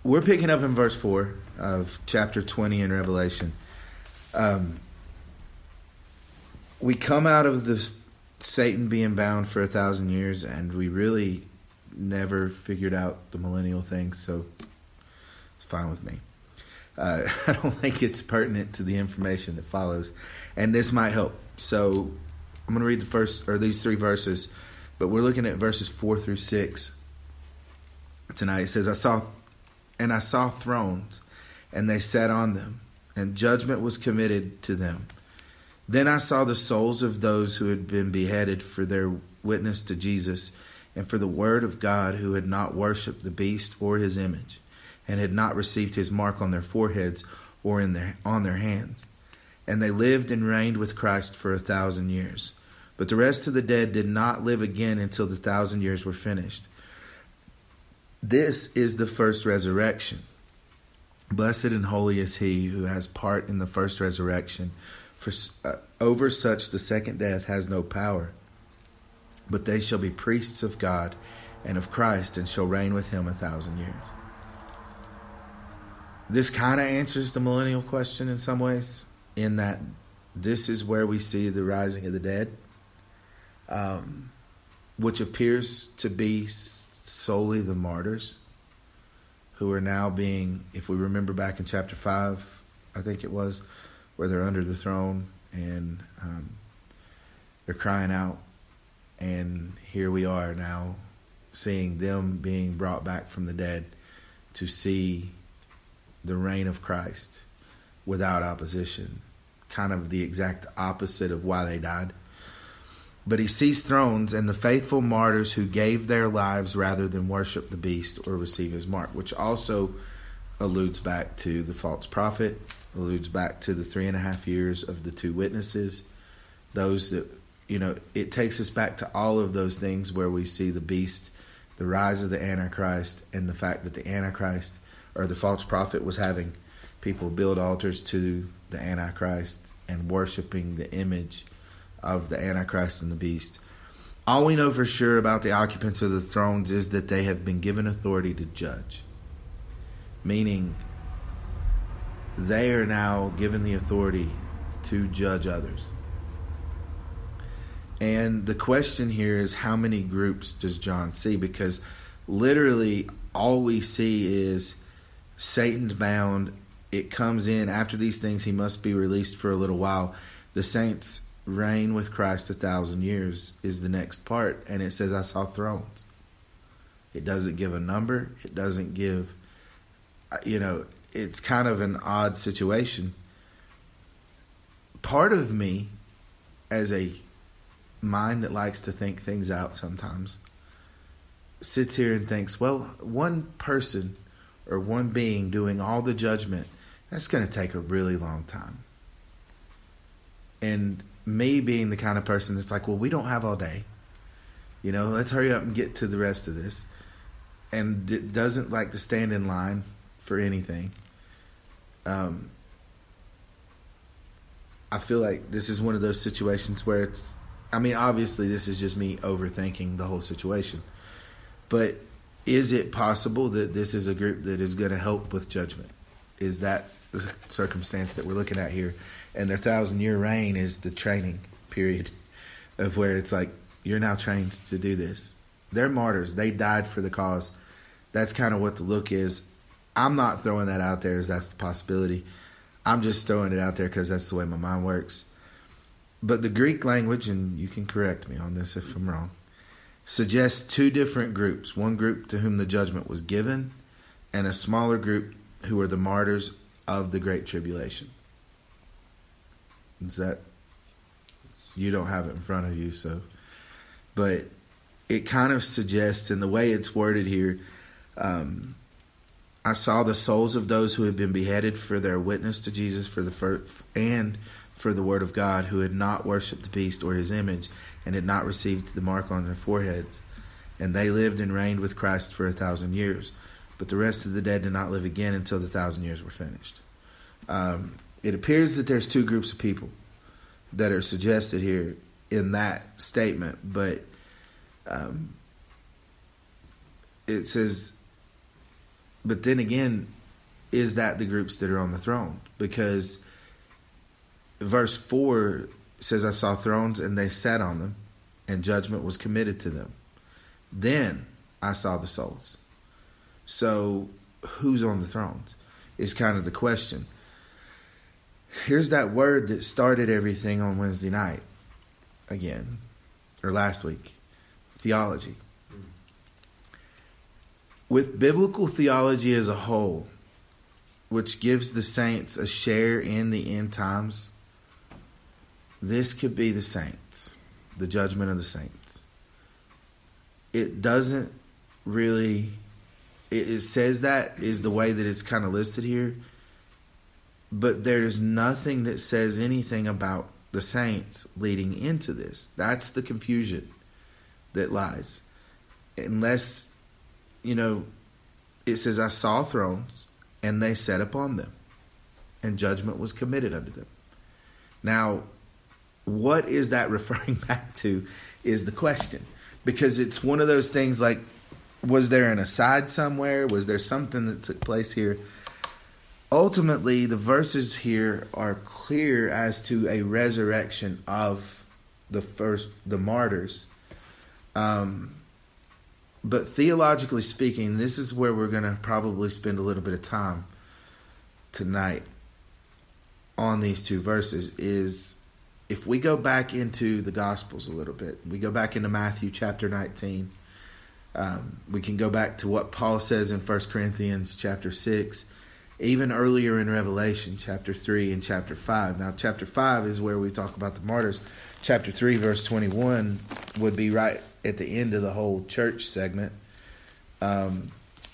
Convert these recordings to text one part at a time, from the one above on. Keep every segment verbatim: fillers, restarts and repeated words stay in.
we're picking up in verse four of chapter twenty in Revelation. Um, we come out of the Satan being bound for a thousand years, and we really never figured out the millennial thing, so it's fine with me. Uh, I don't think it's pertinent to the information that follows, and this might help. So I'm going to read the first, or these three verses, but we're looking at verses four through six tonight. It says, I saw, and I saw thrones, and they sat on them, and judgment was committed to them. Then I saw the souls of those who had been beheaded for their witness to Jesus and for the word of God, who had not worshipped the beast or his image, and had not received his mark on their foreheads or in their on their hands. And they lived and reigned with Christ for a thousand years. But the rest of the dead did not live again until the thousand years were finished. This is the first resurrection. Blessed and holy is he who has part in the first resurrection. For uh, over such the second death has no power. But they shall be priests of God and of Christ, and shall reign with him a thousand years. This kind of answers the millennial question in some ways, in that this is where we see the rising of the dead, um, which appears to be solely the martyrs, who are now being, if we remember back in chapter five, I think it was, where they're under the throne and um, they're crying out. And here we are now seeing them being brought back from the dead to see the reign of Christ without opposition. Kind of the exact opposite of why they died. But he sees thrones and the faithful martyrs who gave their lives rather than worship the beast or receive his mark, which also alludes back to the false prophet, alludes back to the three and a half years of the two witnesses. Those that, you know, it takes us back to all of those things where we see the beast, the rise of the Antichrist, and the fact that the Antichrist, or the false prophet, was having people build altars to the Antichrist and worshiping the image of the Antichrist and the beast. All we know for sure about the occupants of the thrones is that they have been given authority to judge. Meaning, they are now given the authority to judge others. And the question here is, how many groups does John see? Because literally all we see is Satan's bound. It comes in after these things. He must be released for a little while. The saints reign with Christ a thousand years is the next part. And it says, I saw thrones. It doesn't give a number. It doesn't give, you know, it's kind of an odd situation. Part of me, as a mind that likes to think things out sometimes, sits here and thinks, well, one person or one being doing all the judgment, that's going to take a really long time. And me being the kind of person that's like, well, we don't have all day. You know, let's hurry up and get to the rest of this. And it doesn't like to stand in line for anything. Um, I feel like this is one of those situations where it's, I mean, obviously this is just me overthinking the whole situation. But is it possible that this is a group that is going to help with judgment? Is that the circumstance that we're looking at here? And their thousand year reign is the training period of where it's like, you're now trained to do this. They're martyrs. They died for the cause. That's kind of what the look is. I'm not throwing that out there as that's the possibility. I'm just throwing it out there because that's the way my mind works. But the Greek language, and you can correct me on this if I'm wrong, suggests two different groups. One group to whom the judgment was given, and a smaller group who are the martyrs of the Great Tribulation. Is that, you don't have it in front of you, so, but it kind of suggests, in the way it's worded here, um, I saw the souls of those who had been beheaded for their witness to Jesus, for the first, and for the word of God, who had not worshipped the beast or his image, and had not received the mark on their foreheads. And they lived and reigned with Christ for a thousand years. But the rest of the dead did not live again until the thousand years were finished. Um, it appears that there's two groups of people that are suggested here in that statement, but um, it says, but then again, is that the groups that are on the throne? Because verse four says, I saw thrones and they sat on them, and judgment was committed to them. Then I saw the souls. So who's on the thrones is kind of the question. Here's that word that started everything on Wednesday night again, or last week, theology. With biblical theology as a whole, which gives the saints a share in the end times, this could be the saints, the judgment of the saints. It doesn't really, it, it says that is the way that it's kind of listed here, but there's nothing that says anything about the saints leading into this. That's the confusion that lies. Unless, you know, it says, I saw thrones and they sat upon them, and judgment was committed unto them. Now, what is that referring back to is the question. Because it's one of those things like, was there an aside somewhere? Was there something that took place here? Ultimately, the verses here are clear as to a resurrection of the first, the martyrs. Um, but theologically speaking, this is where we're going to probably spend a little bit of time tonight on these two verses. Is if we go back into the Gospels a little bit, we go back into Matthew chapter nineteen. Um, we can go back to what Paul says in First Corinthians chapter six. Even earlier in Revelation, chapter three and chapter five. Now, chapter five is where we talk about the martyrs. Chapter three, verse twenty-one would be right at the end of the whole church segment. Um,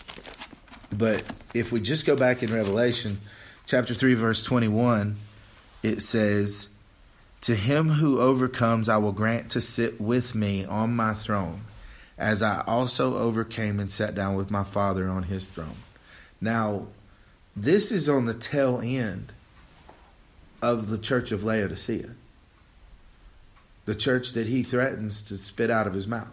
but if we just go back in Revelation, chapter three, verse twenty-one, it says, to him who overcomes, I will grant to sit with me on my throne, as I also overcame and sat down with my Father on his throne. Now, this is on the tail end of the church of Laodicea. The church that he threatens to spit out of his mouth.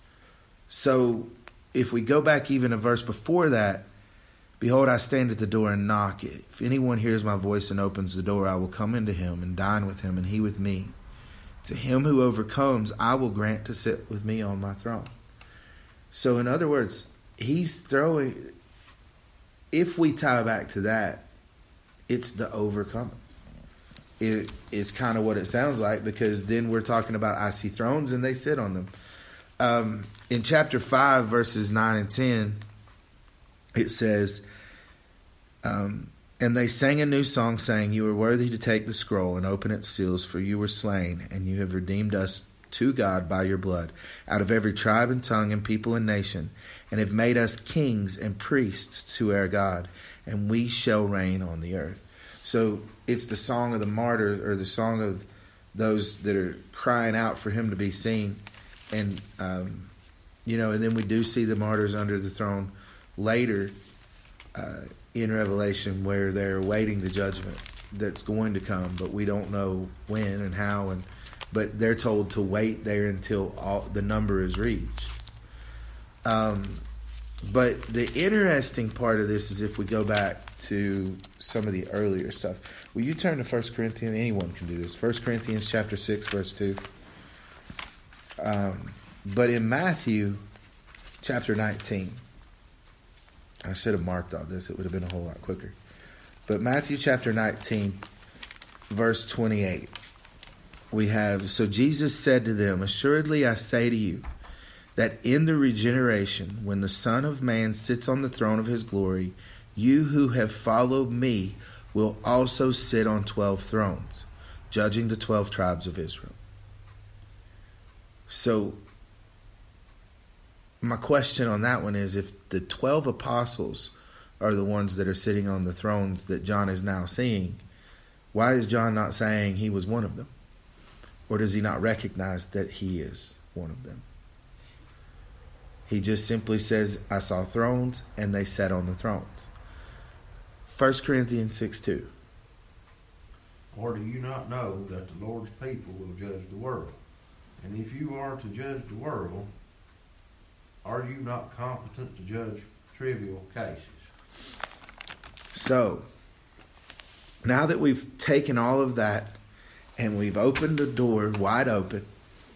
So, if we go back even a verse before that, behold, I stand at the door and knock. If anyone hears my voice and opens the door, I will come into him and dine with him and he with me. To him who overcomes, I will grant to sit with me on my throne. So, in other words, he's throwing... If we tie back to that, it's the overcomers. It is kind of what it sounds like, because then we're talking about I see thrones and they sit on them. Um, in chapter five, verses nine and ten, it says, um, and they sang a new song, saying, you are worthy to take the scroll and open its seals, for you were slain, and you have redeemed us to God by your blood, out of every tribe and tongue and people and nation, and have made us kings and priests to our God, and we shall reign on the earth. So it's the song of the martyr, or the song of those that are crying out for him to be seen. And, um, you know, and then we do see the martyrs under the throne later uh, in Revelation, where they're awaiting the judgment that's going to come, but we don't know when and how, and but they're told to wait there until all the number is reached. Um, but the interesting part of this is if we go back to some of the earlier stuff. Will you turn to First Corinthians? Anyone can do this. First Corinthians chapter six, verse two. Um, but in Matthew chapter nineteen, I should have marked all this. It would have been a whole lot quicker. But Matthew chapter nineteen, verse twenty-eight. We have, so Jesus said to them, assuredly I say to you, that in the regeneration, when the Son of Man sits on the throne of his glory, you who have followed me will also sit on twelve thrones, judging the twelve tribes of Israel. So, my question on that one is, if the twelve apostles are the ones that are sitting on the thrones that John is now seeing, why is John not saying he was one of them? Or does he not recognize that he is one of them? He just simply says, I saw thrones and they sat on the thrones. First Corinthians six two. Or do you not know that the Lord's people will judge the world? And if you are to judge the world, are you not competent to judge trivial cases? So, now that we've taken all of that and we've opened the door wide open,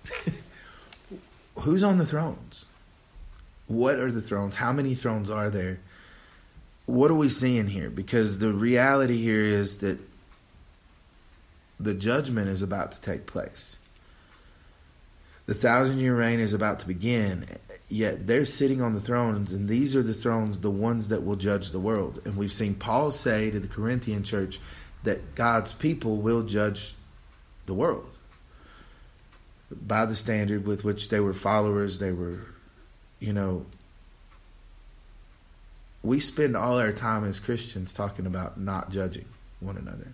who's on the thrones? What are the thrones? How many thrones are there? What are we seeing here? Because the reality here is that the judgment is about to take place. The thousand year reign is about to begin, yet they're sitting on the thrones, and these are the thrones, the ones that will judge the world. And we've seen Paul say to the Corinthian church that God's people will judge the world by the standard with which they were followers. They were, you know, we spend all our time as Christians talking about not judging one another.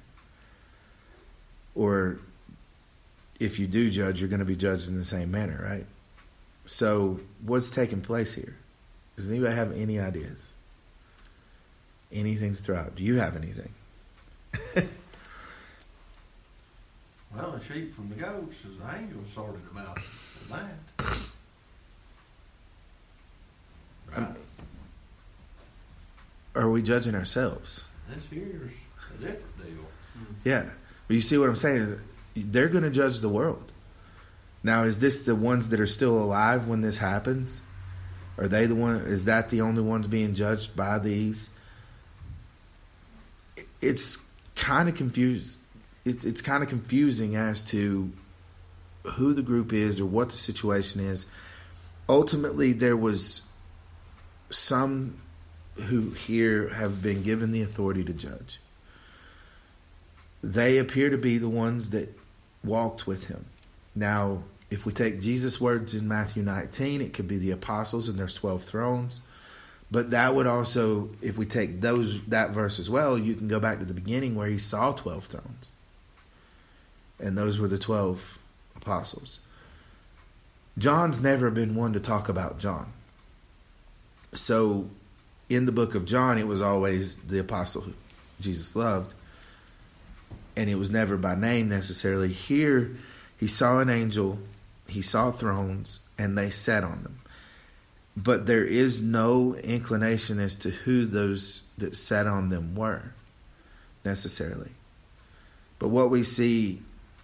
Or if you do judge, you're going to be judged in the same manner, right? So what's taking place here? Does anybody have any ideas? Anything to throw out? Do you have anything? Well, the sheep from the goats, as the angels sorted them out at that. Right. Um, are we judging ourselves? This here's a different deal. Yeah. But you see what I'm saying? Is they're going to judge the world. Now, is this the ones that are still alive when this happens? Are they the one? Is that the only ones being judged by these? It's kind of confused. It's it's kind of confusing as to who the group is or what the situation is. Ultimately, there was some who here have been given the authority to judge. They appear to be the ones that walked with him. Now, if we take Jesus' words in Matthew nineteen, it could be the apostles and there's twelve thrones. But that would also, if we take those that verse as well, you can go back to the beginning where he saw twelve thrones. And those were the twelve apostles. John's never been one to talk about John. So in the book of John, it was always the apostle who Jesus loved. And it was never by name necessarily. Here, he saw an angel, he saw thrones, and they sat on them. But there is no inclination as to who those that sat on them were, necessarily. But what we see,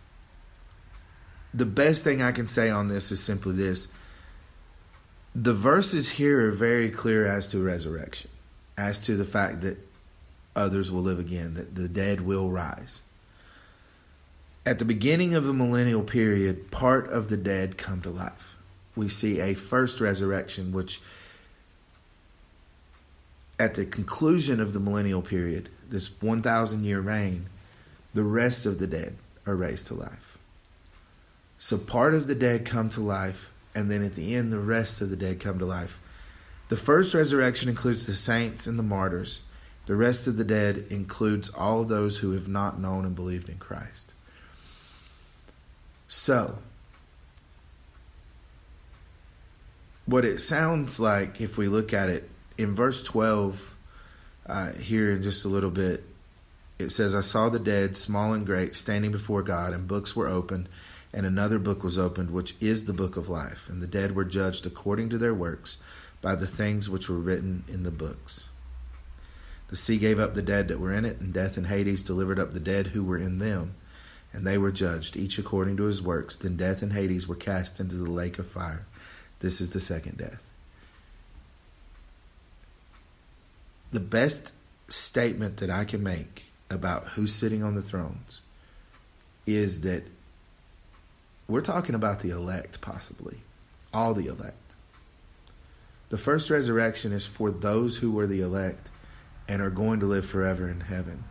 the best thing I can say on this is simply this. The verses here are very clear as to resurrection, as to the fact that others will live again, that the dead will rise. At the beginning of the millennial period, part of the dead come to life. We see a first resurrection, which at the conclusion of the millennial period, this one thousand year reign, the rest of the dead are raised to life. So part of the dead come to life, and then at the end, the rest of the dead come to life. The first resurrection includes the saints and the martyrs. The rest of the dead includes all those who have not known and believed in Christ. So, what it sounds like, if we look at it, in verse twelve, uh, here in just a little bit, it says, I saw the dead, small and great, standing before God, and books were opened, and another book was opened, which is the book of life. And the dead were judged according to their works by the things which were written in the books. The sea gave up the dead that were in it, and death and Hades delivered up the dead who were in them. And they were judged, each according to his works. Then death and Hades were cast into the lake of fire. This is the second death. The best statement that I can make about who's sitting on the thrones is that we're talking about the elect, possibly. All the elect. The first resurrection is for those who were the elect and are going to live forever in heaven.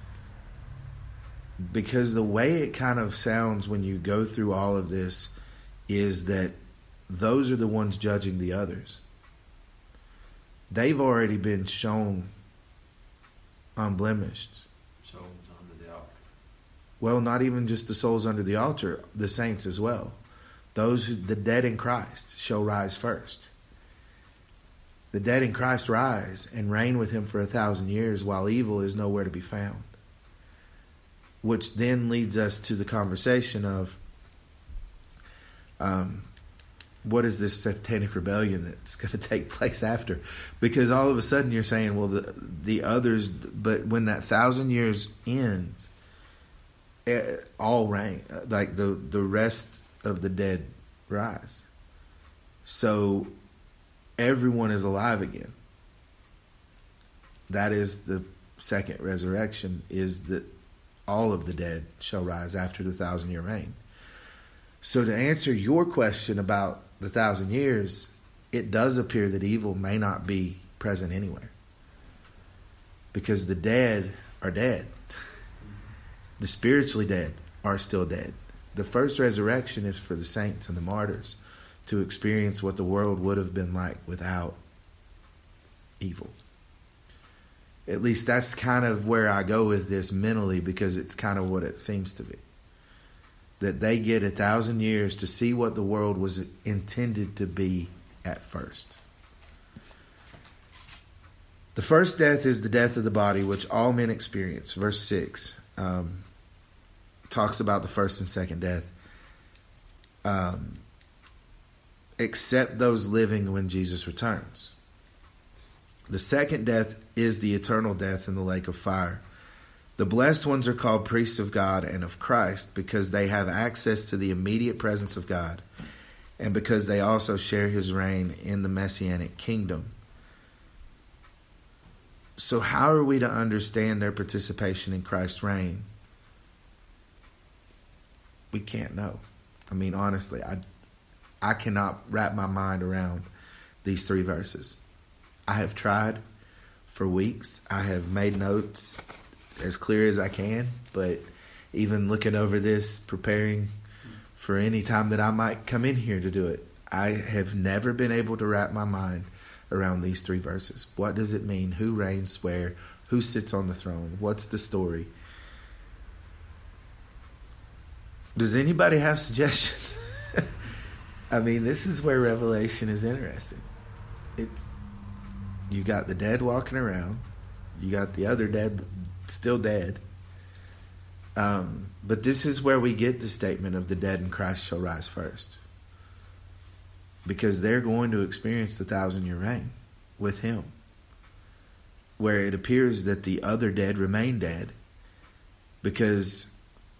Because the way it kind of sounds when you go through all of this is that those are the ones judging the others. They've already been shown unblemished. Souls under the altar. Well, not even just the souls under the altar, the saints as well. Those who, the dead in Christ shall rise first. The dead in Christ rise and reign with him for a thousand years while evil is nowhere to be found. Which then leads us to the conversation of um, what is this satanic rebellion that's going to take place after? Because all of a sudden you're saying, well, the the others, but when that thousand years ends, all reign, like the the rest of the dead rise. So everyone is alive again. That is the second resurrection, is that all of the dead shall rise after the thousand year reign. So to answer your question about the thousand years, it does appear that evil may not be present anywhere, because the dead are dead. The spiritually dead are still dead. The first resurrection is for the saints and the martyrs to experience what the world would have been like without evil. At least that's kind of where I go with this mentally, because it's kind of what it seems to be. That they get a thousand years to see what the world was intended to be at first. The first death is the death of the body, which all men experience. Verse six um, talks about the first and second death. Um, except those living when Jesus returns. The second death is the eternal death in the lake of fire. The blessed ones are called priests of God and of Christ because they have access to the immediate presence of God, and because they also share his reign in the Messianic kingdom. So how are we to understand their participation in Christ's reign? We can't know. I mean, honestly, I, I cannot wrap my mind around these three verses. I have tried for weeks. I have made notes as clear as I can, but even looking over this, preparing for any time that I might come in here to do it, I have never been able to wrap my mind around these three verses. What does it mean? Who reigns where? Who sits on the throne? What's the story? Does anybody have suggestions? I mean, this is where Revelation is interesting. It's, you got the dead walking around. You got the other dead still dead. Um, but this is where we get the statement of the dead in Christ shall rise first. Because they're going to experience the thousand year reign with him. Where it appears that the other dead remain dead. Because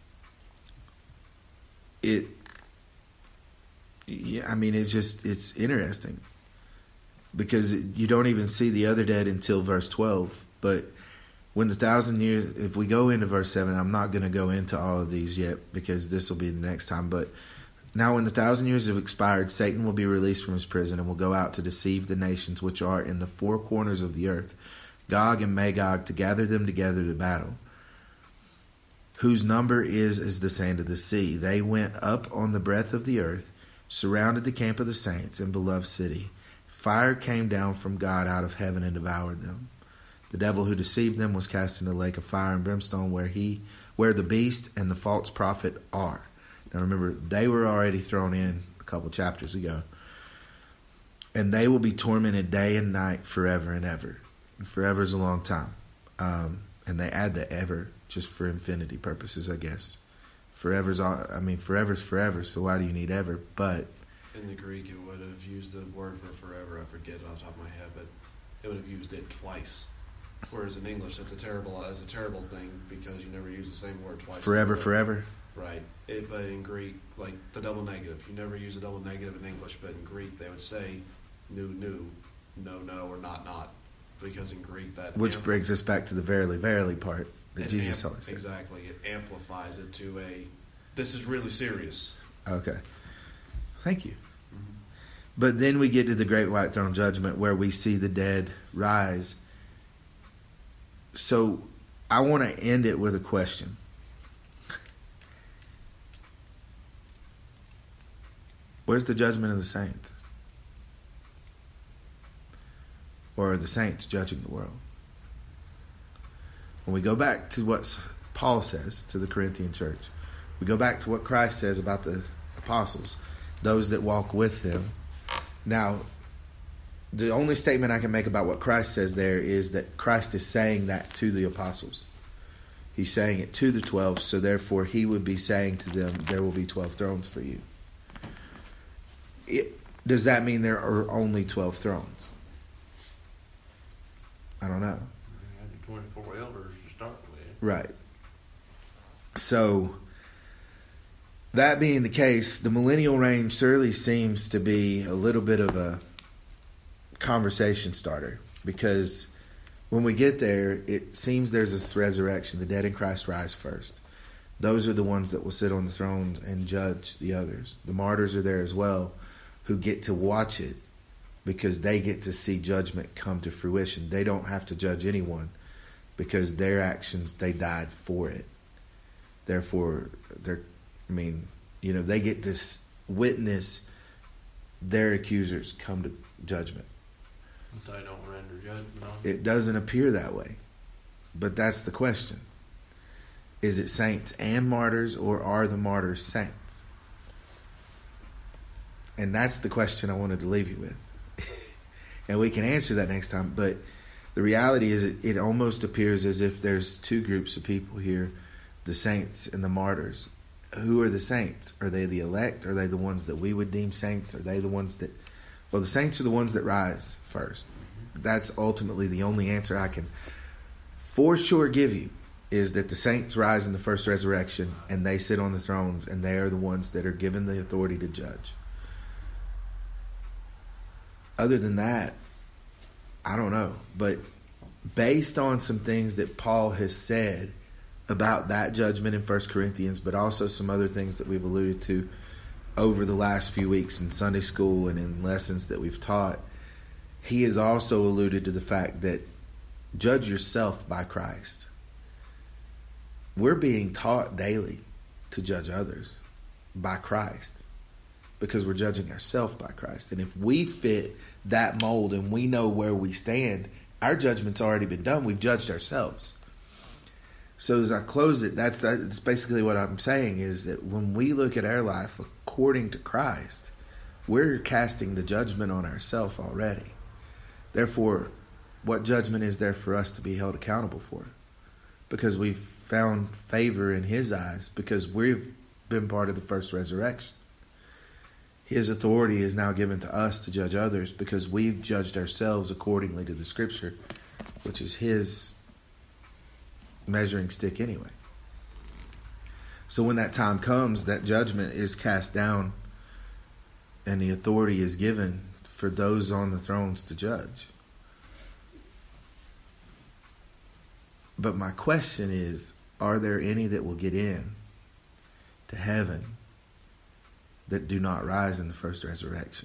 it, yeah, I mean, it's just, it's interesting. Because you don't even see the other dead until verse twelve. But when the thousand years, if we go into verse seven, I'm not going to go into all of these yet because this will be the next time. But now when the thousand years have expired, Satan will be released from his prison and will go out to deceive the nations which are in the four corners of the earth, Gog and Magog, to gather them together to battle, whose number is as the sand of the sea. They went up on the breadth of the earth, surrounded the camp of the saints and beloved city. Fire came down from God out of heaven and devoured them. The devil who deceived them was cast into the lake of fire and brimstone, where he, where the beast and the false prophet are. Now remember, they were already thrown in a couple chapters ago. And they will be tormented day and night forever and ever. And forever is a long time. Um, and they add the ever just for infinity purposes, I guess. Forever's all, I mean, forever's forever, so why do you need ever? But in the Greek, it would have used the word for forever. I forget it off the top of my head, but it would have used it twice. Whereas in English, that's a terrible, that's a terrible thing because you never use the same word twice. Forever, forever. Right. It, but in Greek, like the double negative, you never use a double negative in English, but in Greek they would say new, new, no, no, or not, not, because in Greek that which ampl- brings us back to the verily, verily part that Jesus amp- always says. Exactly. It amplifies it to a, this is really serious. Okay. Thank you. Mm-hmm. But then we get to the great white throne judgment where we see the dead rise. So I want to end it with a question. Where's the judgment of the saints? Or are the saints judging the world? When we go back to what Paul says to the Corinthian church, we go back to what Christ says about the apostles, those that walk with him. Now, the only statement I can make about what Christ says there is that Christ is saying that to the apostles. He's saying it to the twelve, so therefore he would be saying to them, there will be twelve thrones for you. It, Does that mean there are only twelve thrones? I don't know. You had the twenty-four elders to start with. Right. So, that being the case, the millennial reign surely seems to be a little bit of a conversation starter, because when we get there, it seems there's this resurrection. The dead in Christ rise first. Those are the ones that will sit on the thrones and judge the others. The martyrs are there as well, who get to watch it because they get to see judgment come to fruition. They don't have to judge anyone because their actions, they died for it. Therefore, they're, I mean, you know, they get to witness their accusers come to judgment. But they don't render judgment on it. It doesn't appear that way. But that's the question. Is it saints and martyrs, or are the martyrs saints? And that's the question I wanted to leave you with. And we can answer that next time. But the reality is it, it almost appears as if there's two groups of people here, the saints and the martyrs. Who are the saints? Are they the elect? Are they the ones that we would deem saints? Are they the ones that... Well, the saints are the ones that rise first. That's ultimately the only answer I can for sure give you, is that the saints rise in the first resurrection and they sit on the thrones, and they are the ones that are given the authority to judge. Other than that, I don't know. But based on some things that Paul has said about that judgment in First Corinthians, but also some other things that we've alluded to over the last few weeks in Sunday school and in lessons that we've taught, he has also alluded to the fact that judge yourself by Christ. We're being taught daily to judge others by Christ because we're judging ourselves by Christ. And if we fit that mold and we know where we stand, our judgment's already been done. We've judged ourselves. So as I close it, that's, that's basically what I'm saying, is that when we look at our life according to Christ, we're casting the judgment on ourselves already. Therefore, what judgment is there for us to be held accountable for? Because we've found favor in his eyes, because we've been part of the first resurrection. His authority is now given to us to judge others because we've judged ourselves accordingly to the scripture, which is his measuring stick anyway. So when that time comes, that judgment is cast down and the authority is given for those on the thrones to judge. But my question is, are there any that will get in to heaven that do not rise in the first resurrection?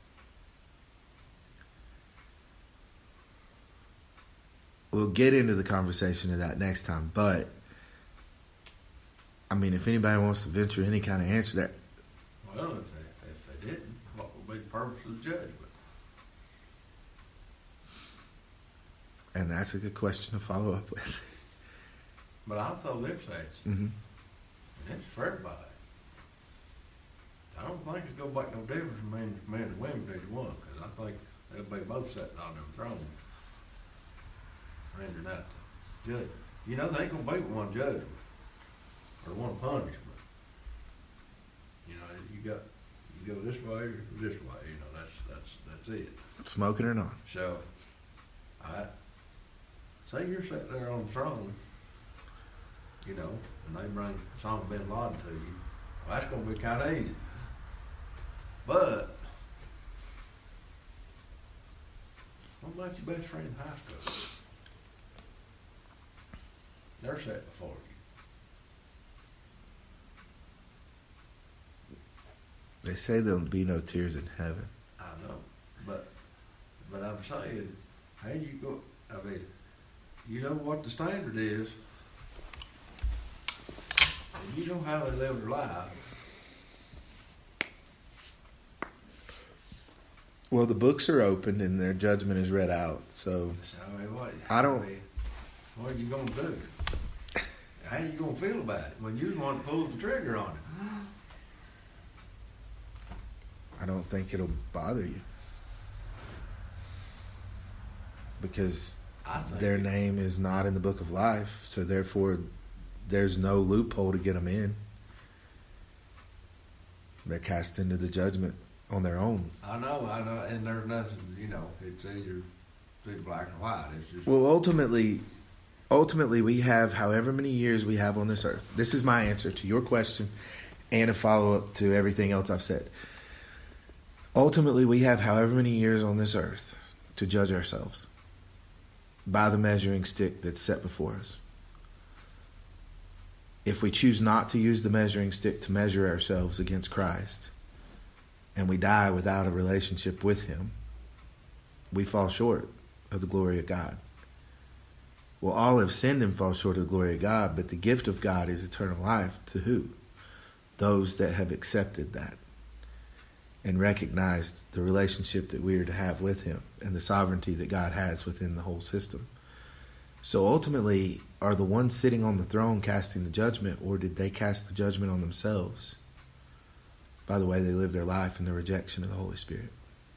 We'll get into the conversation of that next time, but I mean, if anybody wants to venture any kind of answer to that. Well, if they, if they didn't, what would be the purpose of the judgment? And that's a good question to follow up with. But I'll throw this at you. Mm-hmm. And it's for everybody. I don't think it's going to make no difference from men, men and women either one, because I think they'll be both sitting on them thrones, rendering out the judge. You know, they ain't going to be one judgment or one punishment. You know, you got you go this way or this way. You know, that's that's that's it. Smoking or not. So, I say you're sitting there on the throne, you know, and they bring Osama bin Laden to you. Well, that's going to be kind of easy. But, what about your best friend in high school? They're set before you. They say there'll be no tears in heaven. I know, but but I'm saying, how you go? I mean, you know what the standard is, and you know how they live their life. Well, the books are opened and their judgment is read out. So, So I mean, what? I don't- I mean, what are you gonna do? How you gonna feel about it when you're the one that pulls the trigger on it? I don't think it'll bother you. Because I think their it- name is not in the book of life. So, therefore, there's no loophole to get them in. They're cast into the judgment on their own. I know, I know, and there's nothing, you know, it's either either black or white. It's just Well, ultimately, ultimately, we have however many years we have on this earth. This is my answer to your question and a follow-up to everything else I've said. Ultimately, we have however many years on this earth to judge ourselves by the measuring stick that's set before us. If we choose not to use the measuring stick to measure ourselves against Christ, and we die without a relationship with him, we fall short of the glory of God. Well, all have sinned and fall short of the glory of God, but the gift of God is eternal life to who? Those that have accepted that and recognized the relationship that we are to have with him and the sovereignty that God has within the whole system. So ultimately, are the ones sitting on the throne casting the judgment, or did they cast the judgment on themselves by the way they live their life and the rejection of the Holy Spirit?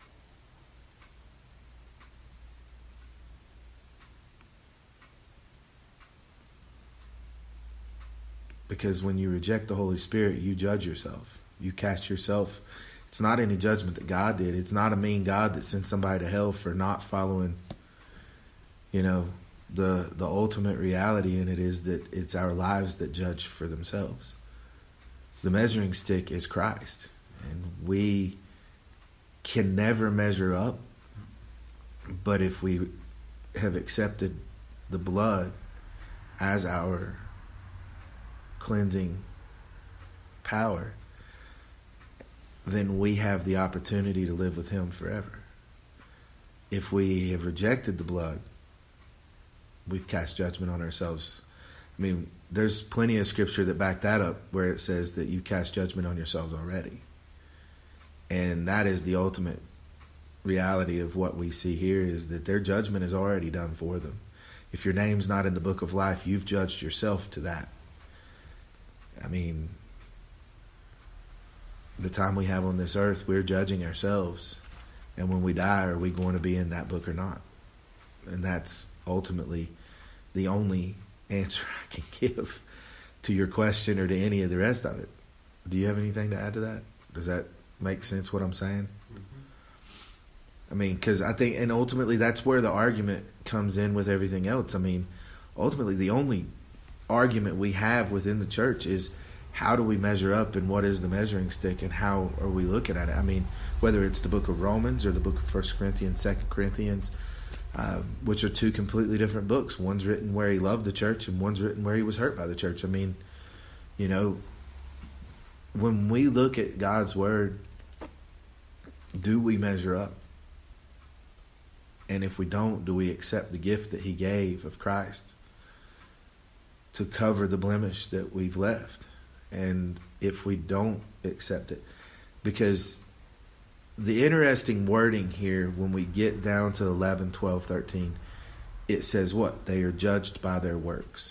Because when you reject the Holy Spirit, you judge yourself. You cast yourself. It's not any judgment that God did. It's not a mean God that sent somebody to hell for not following, you know, the the ultimate reality in it is that it's our lives that judge for themselves. The measuring stick is Christ. And we can never measure up. But if we have accepted the blood as our cleansing power, then we have the opportunity to live with him forever. If we have rejected the blood, we've cast judgment on ourselves. I mean, there's plenty of scripture that back that up where it says that you cast judgment on yourselves already. And that is the ultimate reality of what we see here, is that their judgment is already done for them. If your name's not in the book of life, you've judged yourself to that. I mean, the time we have on this earth, we're judging ourselves. And when we die, are we going to be in that book or not? And that's ultimately the only answer I can give to your question or to any of the rest of it. Do you have anything to add to that? Does that make sense what I'm saying? Mm-hmm. I mean, because I think, and ultimately that's where the argument comes in with everything else. I mean, ultimately the only argument we have within the church is how do we measure up and what is the measuring stick and how are we looking at it? I mean, whether it's the book of Romans or the book of First Corinthians, Second Corinthians, uh, which are two completely different books. One's written where he loved the church and one's written where he was hurt by the church. I mean, you know, when we look at God's word, do we measure up? And if we don't, do we accept the gift that he gave of Christ to cover the blemish that we've left? And if we don't accept it, because the interesting wording here, when we get down to eleven, twelve, thirteen, it says what? They are judged by their works.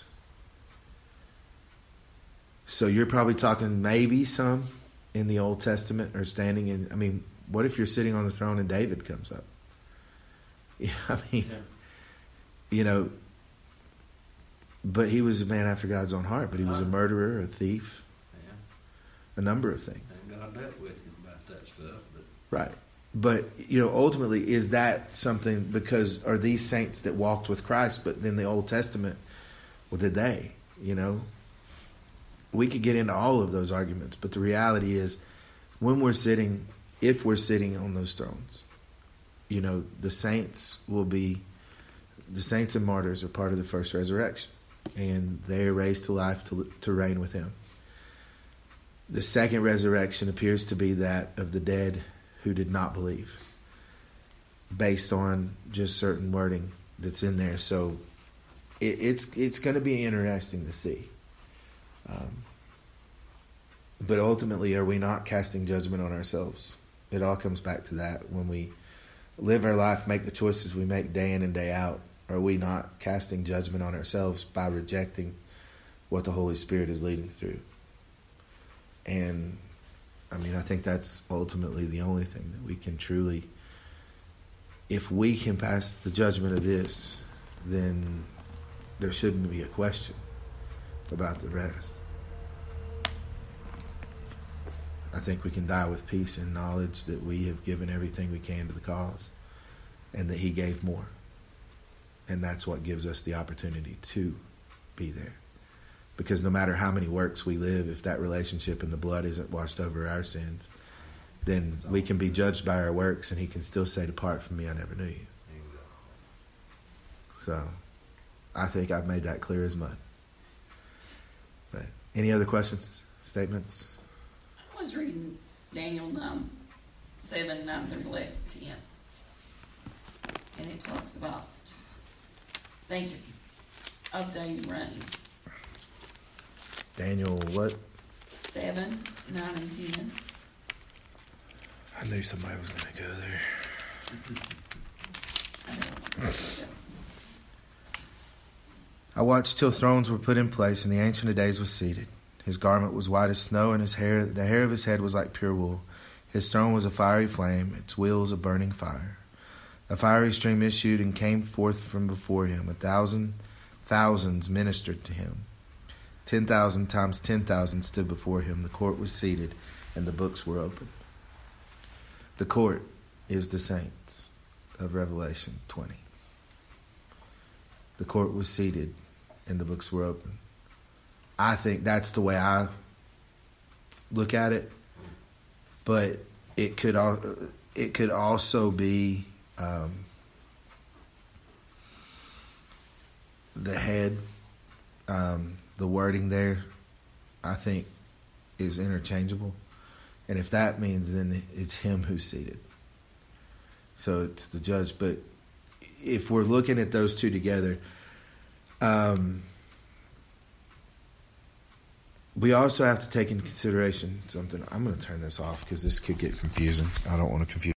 So you're probably talking maybe some in the Old Testament are standing in, I mean, what if you're sitting on the throne and David comes up? Yeah, I mean, yeah. you know, but he was a man after God's own heart, but he was a murderer, a thief, yeah. a number of things. And God dealt with him about that stuff. But. Right. But, you know, ultimately, is that something, because are these saints that walked with Christ, but then the Old Testament, well, did they? You know, we could get into all of those arguments, but the reality is when we're sitting, if we're sitting on those thrones, you know, the saints will be, the saints and martyrs are part of the first resurrection, and they are raised to life to, to reign with him. The second resurrection appears to be that of the dead who did not believe, based on just certain wording that's in there. So it, it's it's going to be interesting to see. Um, but ultimately, are we not casting judgment on ourselves? It all comes back to that. When we live our life, make the choices we make day in and day out, are we not casting judgment on ourselves by rejecting what the Holy Spirit is leading through? And, I mean, I think that's ultimately the only thing that we can truly, if we can pass the judgment of this, then there shouldn't be a question about the rest. I think we can die with peace and knowledge that we have given everything we can to the cause and that he gave more. And that's what gives us the opportunity to be there. Because no matter how many works we live, if that relationship and the blood isn't washed over our sins, then we can be judged by our works and he can still say, depart from me, I never knew you. So I think I've made that clear as mud. But any other questions, statements? I was reading Daniel nine, seven, nine through eleven, ten. And it talks about danger of day running. Daniel what? seven, nine, and ten. I knew somebody was going to go there. I don't know. I watched till thrones were put in place, and the Ancient of Days was seated. His garment was white as snow, and his hair, the hair of his head was like pure wool. His throne was a fiery flame, its wheels a burning fire. A fiery stream issued and came forth from before him. A thousand thousands ministered to him. Ten thousand times ten thousand stood before him. The court was seated, and the books were opened. The court is the saints of Revelation twenty. The court was seated, and the books were open. I think that's the way I look at it, but it could al- it could also be um, the head. Um, the wording there, I think, is interchangeable, and if that means, then it's him who's seated. So it's the judge, but if we're looking at those two together, um, we also have to take into consideration something. I'm going to turn this off because this could get confusing. I don't want to confuse